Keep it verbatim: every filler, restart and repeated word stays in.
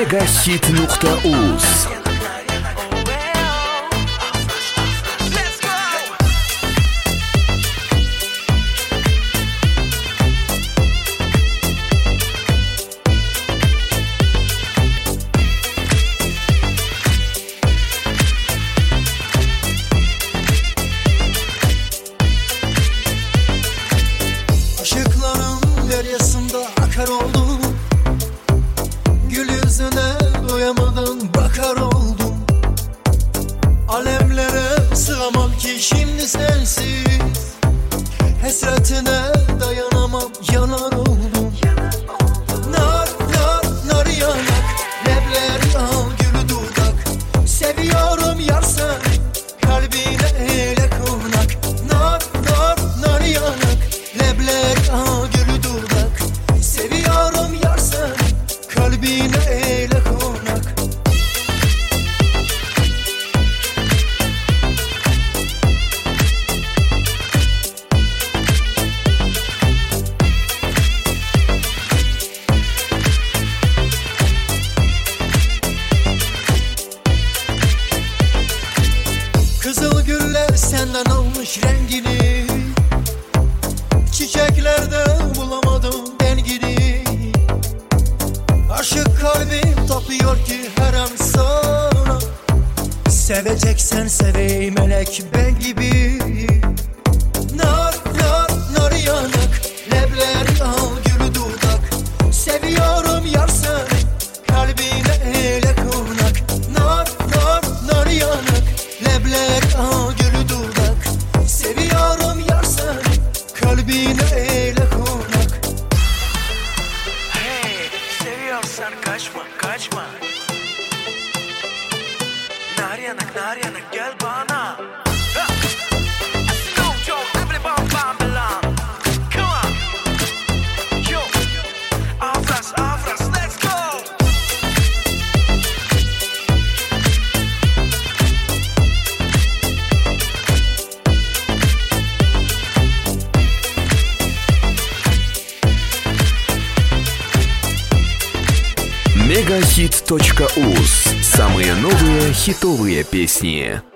Мегахит нукта уз. Işıkların deryasında akar oldum, gül yüzüne doyamadan bakar oldum. Alemlere sığamam ki şimdi sensiz, hasretine dayanamam, yanar oldum. Nar nar nar yanak, lebleri al gül dudak. Seviyorum yar seni, kalbine eyle konak. Nar nar nar yanak, lebleri al gül dudak. Seviyorum yar seni, kalbine eyle konak. Kızıl güller senden almış rengini, çiçeklerde bulamadım dengini. Aşık kalbim tapıyor ki her an sana. Seveceksen seveyim melek ben gibi. Nar nar nar yanak, lebleri al gül dudak. Seviyorum yar seni, kalbine eyle konak. Nar nar nar yanak, lebleri al gül dudak. Seviyorum yar seni, kalbine eyle konak. Hey, seviyorsan kaçma, kaçma. Nar yanak, nar yanak gel bana. Ha! Snow Joe, everybody Babylon. Come on. Yo. Afras, afras, let's go. Мегахит точка уз. Самые новые хитовые песни.